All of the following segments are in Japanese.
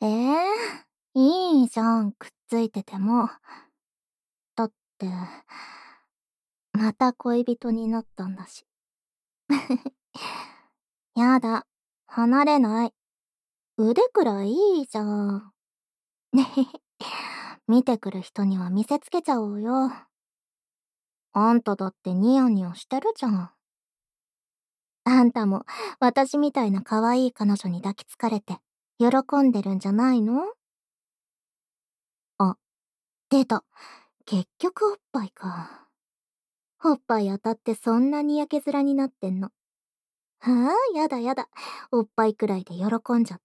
ええ、いいじゃん、くっついてても。だって、また恋人になったんだし。やだ、離れない。腕くらいいいじゃん。ねへへ。見てくる人には見せつけちゃおうよ。あんただってニヤニヤしてるじゃん。あんたも私みたいな可愛い彼女に抱きつかれて喜んでるんじゃないの？あ、出た。結局おっぱいか。おっぱい当たってそんなにやけ面になってんの。はあ、やだやだ。おっぱいくらいで喜んじゃって。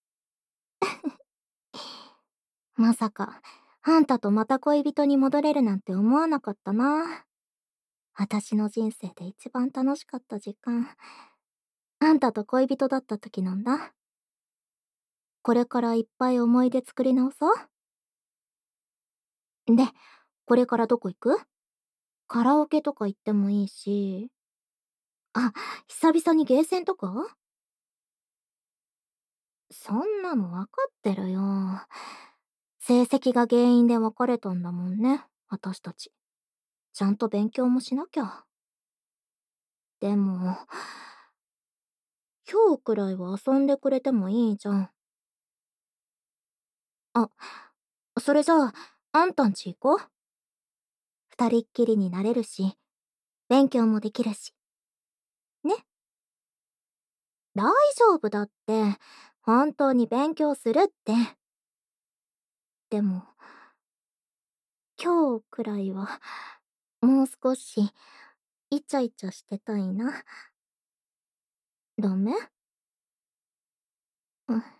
まさか、あんたとまた恋人に戻れるなんて思わなかったな。私の人生で一番楽しかった時間。あんたと恋人だった時なんだ。これからいっぱい思い出作り直そう。で、これからどこ行く？カラオケとか行ってもいいし。あ、久々にゲーセンとか？そんなのわかってるよ。成績が原因で別れたんだもんね、私たち。ちゃんと勉強もしなきゃ。でも、今日くらいは遊んでくれてもいいじゃん。あ、それじゃあ、あんたんち行こう。二人っきりになれるし、勉強もできるし。ね。大丈夫だって。本当に勉強するって。でも、今日くらいは、もう少し、イチャイチャしてたいな。ダメ？うん、うん、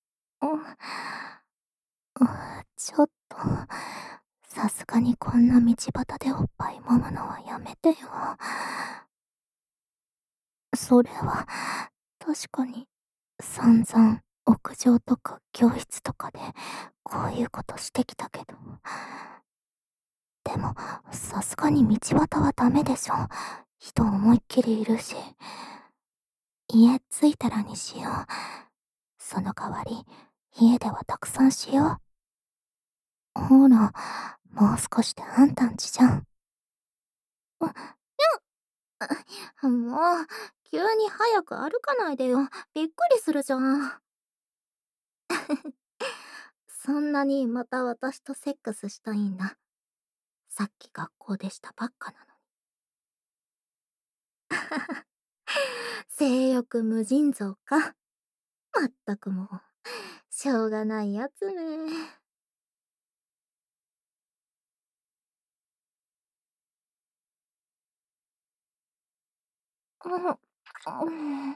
ちょっと、さすがにこんな道端でおっぱい揉むのはやめてよ。それは、確かに、散々、屋上とか教室とかで、こういうことしてきたけど。でも、さすがに道端はダメでしょ。人思いっきりいるし。家着いたらにしよう。その代わり、家ではたくさんしよう。ほら、もう少しであんたんちじゃん。もう、急に早く歩かないでよ。びっくりするじゃん。そんなにまた私とセックスしたいんだ。さっき学校でしたばっかなのに。性欲無尽蔵か。まったくもう、しょうがないやつね。うん、うん、うん、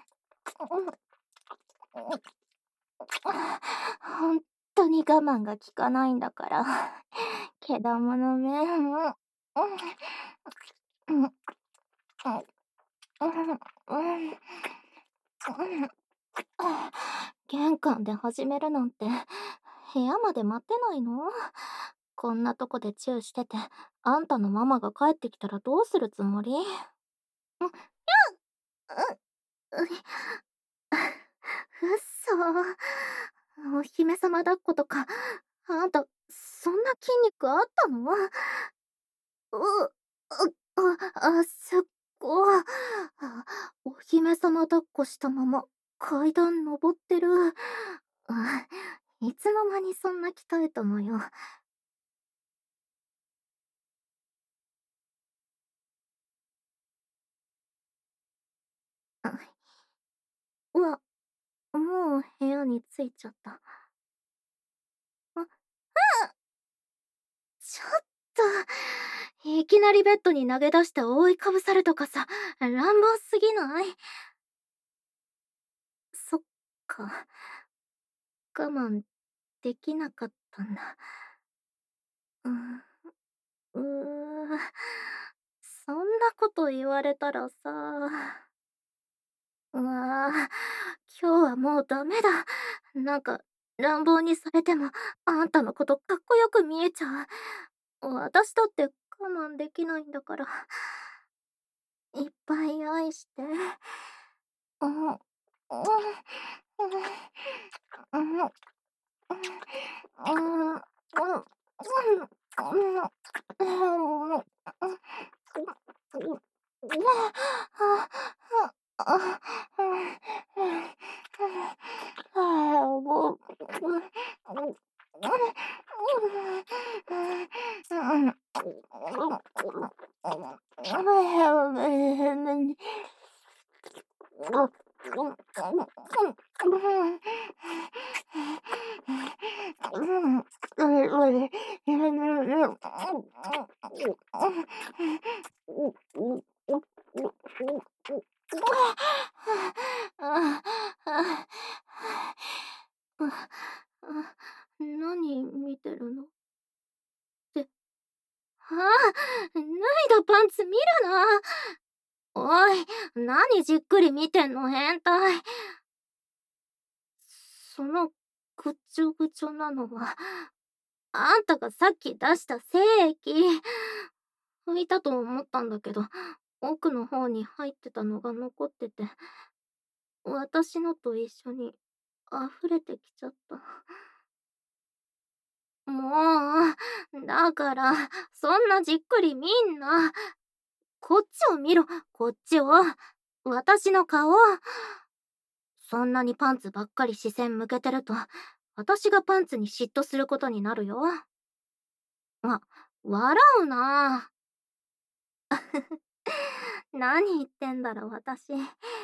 ほんとに我慢が効かないんだから。けだものめ、うん、うん、玄関で始めるなんて、部屋まで待てないの？こんなとこでチューしてて、あんたのママが帰ってきたらどうするつもり？う、う、お姫様抱っことか、あんた、そんな筋肉あったの？そこ。お姫様抱っこしたまま階段登ってる。いつの間にそんな鍛えたのよ。うわ、もう部屋に着いちゃった。あ、ちょっと、いきなりベッドに投げ出して覆いかぶさるとかさ、乱暴すぎない？そっか、我慢できなかったんだ。うん、そんなこと言われたらさ。うわあ、今日はもうダメだ。なんか、乱暴にされても、あんたのことかっこよく見えちゃう。私だって我慢できないんだから。いっぱい愛して。うん、うん、 何見てるのって、ああ、脱いだパンツ見るな。おい、何じっくり見てんの変態。そのぐちょぐちょなのは、あんたがさっき出した精液。拭いたと思ったんだけど、奥の方に入ってたのが残ってて、私のと一緒に溢れてきちゃった。もう、だから、そんなじっくり見んな。こっちを見ろ、こっちを。私の顔。そんなにパンツばっかり視線向けてると、私がパンツに嫉妬することになるよ。あ、笑うな。何言ってんだろ、私。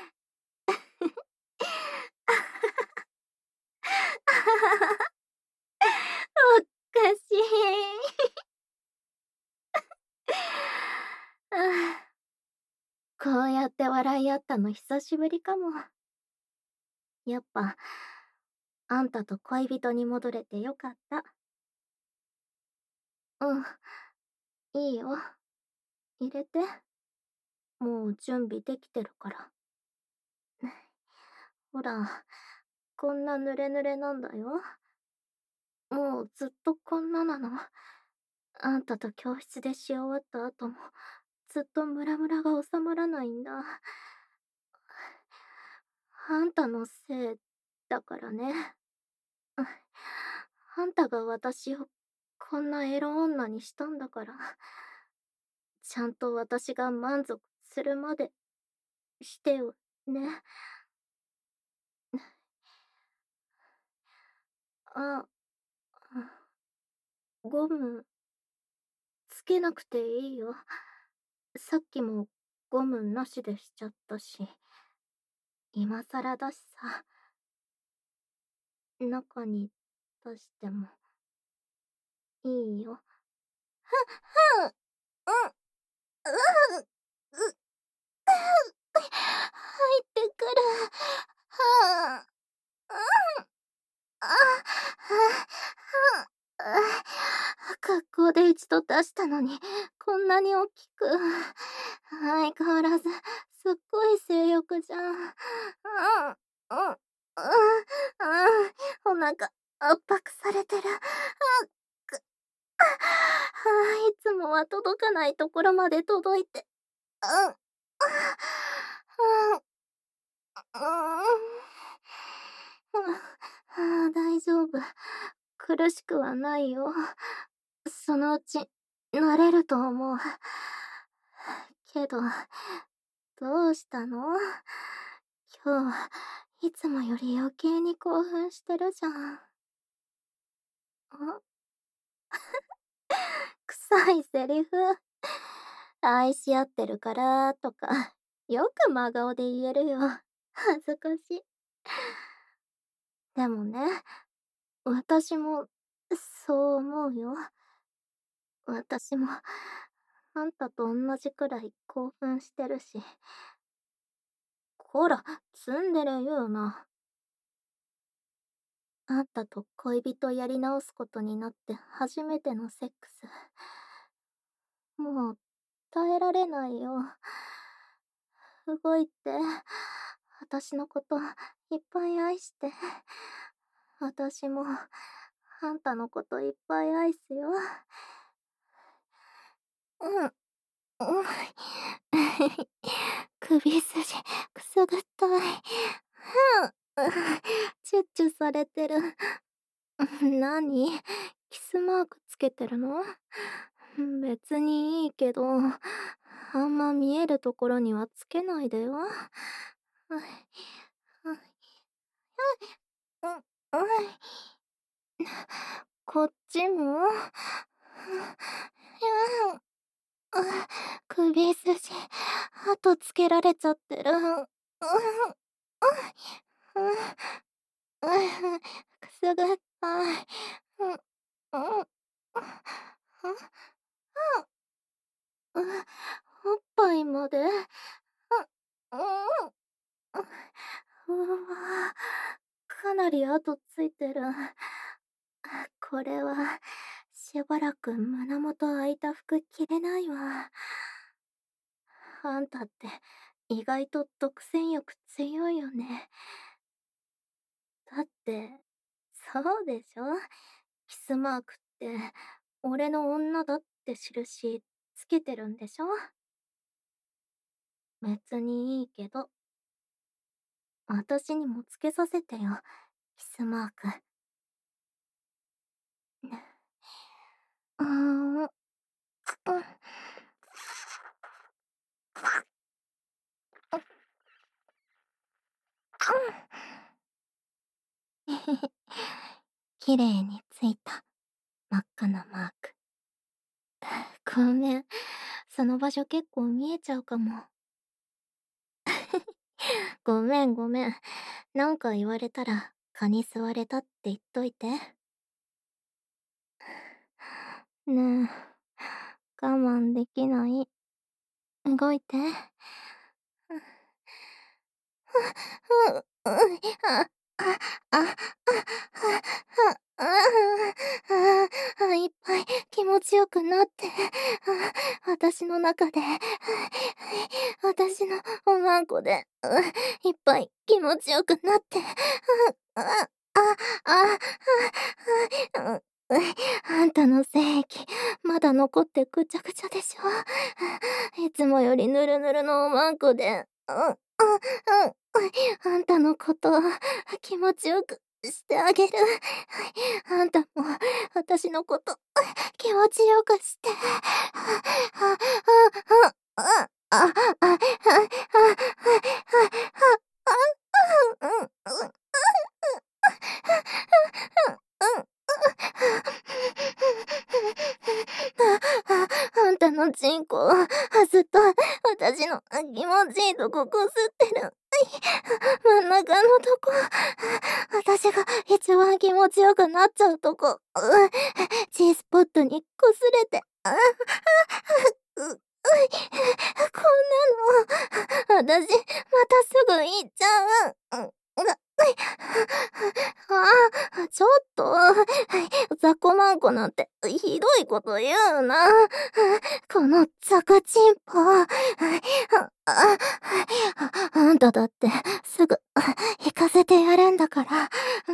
おかしい。こうやって笑い合ったの久しぶりかも。やっぱ、あんたと恋人に戻れてよかった。うん、いいよ。入れて。もう準備できてるから。ほら、こんな濡れ濡れなんだよ。もうずっとこんななの。あんたと教室でし終わった後も、ずっとムラムラが収まらないんだ。あんたのせいだからね。あんたが私をこんなエロ女にしたんだから、ちゃんと私が満足するまでしてよね。あ、ゴムつけなくていいよ。さっきもゴムなしでしちゃったし、今更だしさ、中に出してもいいよ。ふん、うん、う、入ってくる。はあ、あ、学校で一度出したのに、こんなに大きく。相変わらず、すっごい性欲じゃん。うん、うん、うん、うん、お腹圧迫されてる。くいつもは届かないところまで届いて。うん、うん、大丈夫。苦しくはないよ。そのうち、慣れると思う。けど、どうしたの？今日、いつもより余計に興奮してるじゃん。臭いセリフ。愛し合ってるからとか、よく真顔で言えるよ。恥ずかしい。でもね、私も、そう思うよ。私も、あんたと同じくらい興奮してるし。こら、ツンデレ言うな。あんたと恋人やり直すことになって初めてのセックス。もう、耐えられないよ。動いて。私のこといっぱい愛して。私も、あんたのこといっぱい愛すよ。うん、うん。首筋、くすぐったい。うん。 されてる。何？キスマークつけてるの？別にいいけど、あんま見えるところにはつけないでよ。はい。はい。うん、うん。こっちも？首筋、跡つけられちゃってる。くすぐったい。うん、うん、おっぱいまで。うわ、かなり跡ついてる。これは、しばらく胸元開いた服着れないわ。あんたって意外と独占欲強いよね。だって、そうでしょ？キスマークって、俺の女だって印つけてるんでしょ？別にいいけど、私にもつけさせてよ、キスマーク。うーん、うん。綺麗についた真っ赤なマーク。ごめん、その場所結構見えちゃうかも。ごめんごめん。なんか言われたら蚊に吸われたって言っといて。ねえ、我慢できない。動いて。うん、あ、あ、いっぱい気持ちよくなって、私の中で、私のおまんこで、いっぱい気持ちよくなって、あ、あ、あ、あ、あんたの精液、まだ残ってぐちゃぐちゃでしょ。いつもよりぬるぬるのおまんこで、あんたのこと気持ちよくしてあげる。あんたも私のこと気持ちよくして。あんたのチンコずっと私の気持ちいいとここすってる。真ん中のとこ、私が一番気持ちよくなっちゃうとこ、G スポットに擦れて、こんなの、私、またすぐ行っちゃう。ちょっと、雑魚マンコなんてひどいこと言うな。このザコチンポ。あんただってすぐ行かせてやるんだから。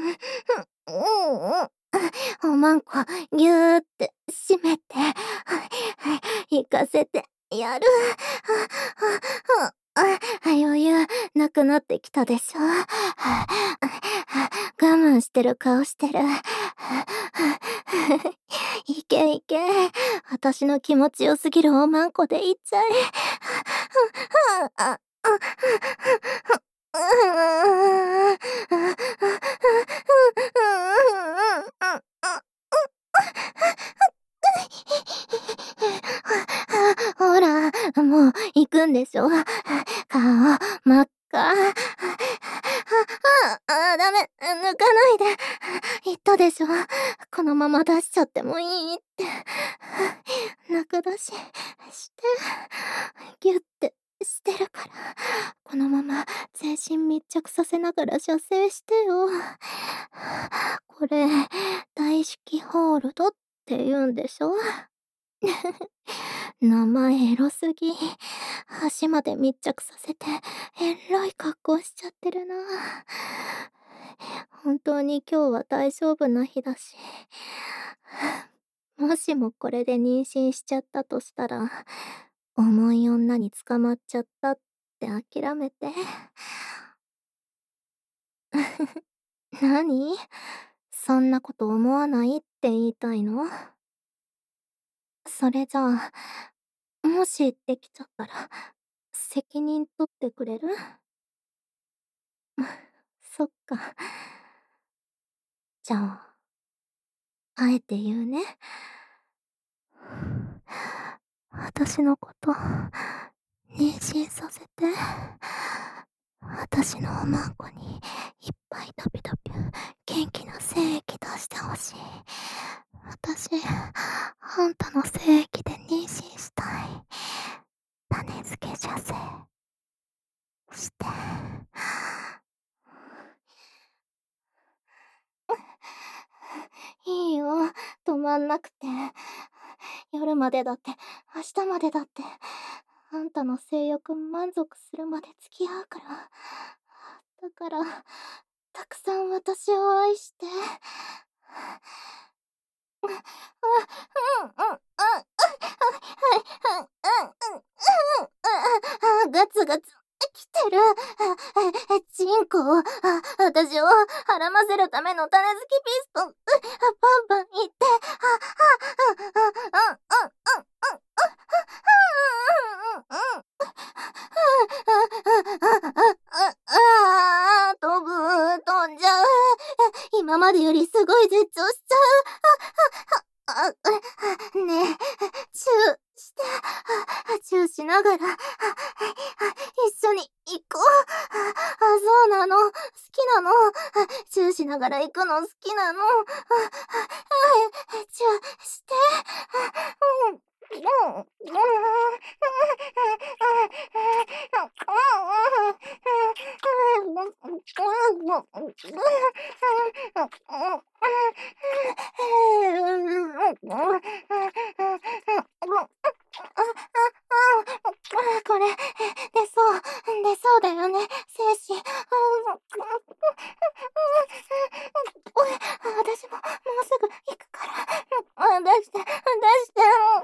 おまんこぎゅーって閉めて行かせてやる。余裕なくなってきたでしょ。我慢してる顔してる。いけいけ。私の気持ちよすぎるおまんこでいっちゃえ。ほら、もう行くんでしょ。顔、真っ赤。ダメ、抜かないで。言ったでしょ。このまま出しちゃってもいいって。中出しして、ギュッてしてるから。このまま全身密着させながら射精してよ。これ、大式ホールドって言うんでしょ。名前エロすぎ。足まで密着させて、エロい格好しちゃってるな。本当に今日は大丈夫な日だし。もしもこれで妊娠しちゃったとしたら、重い女に捕まっちゃったって諦めて。 なに？そんなこと思わないって言いたいの？それじゃあ、もしできちゃったら、責任取ってくれる？そっか。じゃあ、あえて言うね。私のこと、妊娠させて。私のおまんこにいっぱいタピタピ元気な精液出してほしい。私、あんたの精液で妊娠したい。種付け射精して。いいよ、止まんなくて。夜までだって、明日までだって、あんたの性欲満足するまで付き合うから。だから、たくさん私を愛して。ガツガツ来てる。チンコを、私を孕ませるための種付きピストン、バンバンいって、飛んじゃう。今までよりすごい絶頂しちゃう。ねえ、チューして、チューしながら、一緒に行こう。そうなの、好きなの。チューしながら行くの好きなの。チューして。これ、出そうだよね、精子。私ももうすぐ行くから。出して、出して。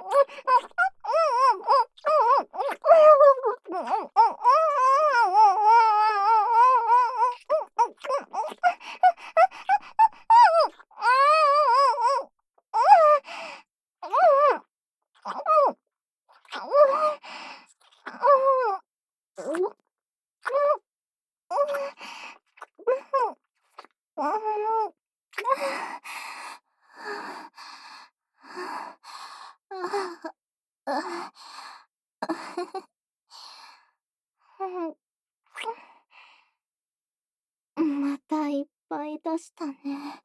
またいっぱい出したね。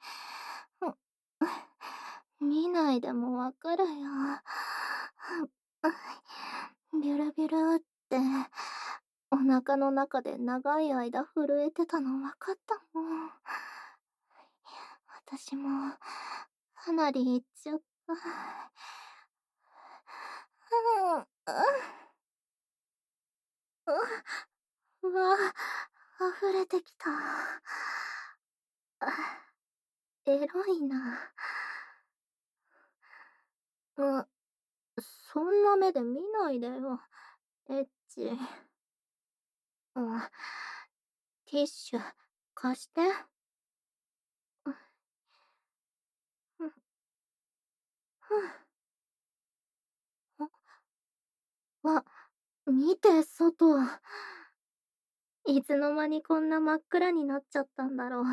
見ないでもわかるよ。ビュルビュルって、お腹の中で長い間震えてたのわかったもん。私も、かなりいっちゃった。うわ、溢れてきた。エロいな。うん、そんな目で見ないでよ。エッチ。うん、ティッシュ、貸して。うん、わ、見て、外。いつの間にこんな真っ暗になっちゃったんだろう。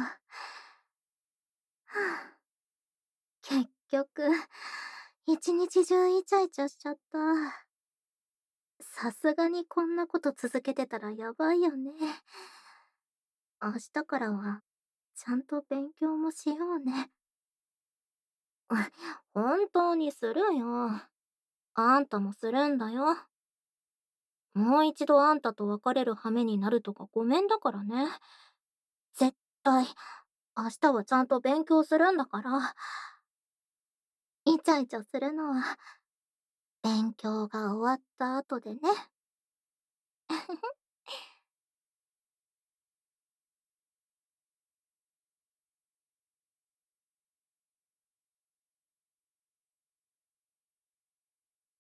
結局、一日中イチャイチャしちゃった。さすがにこんなこと続けてたらやばいよね。明日からは、ちゃんと勉強もしようね。本当にするよ。あんたもするんだよ。もう一度あんたと別れる羽目になるとかごめんだからね。絶対、明日はちゃんと勉強するんだから。イチャイチャするのは、勉強が終わった後でね。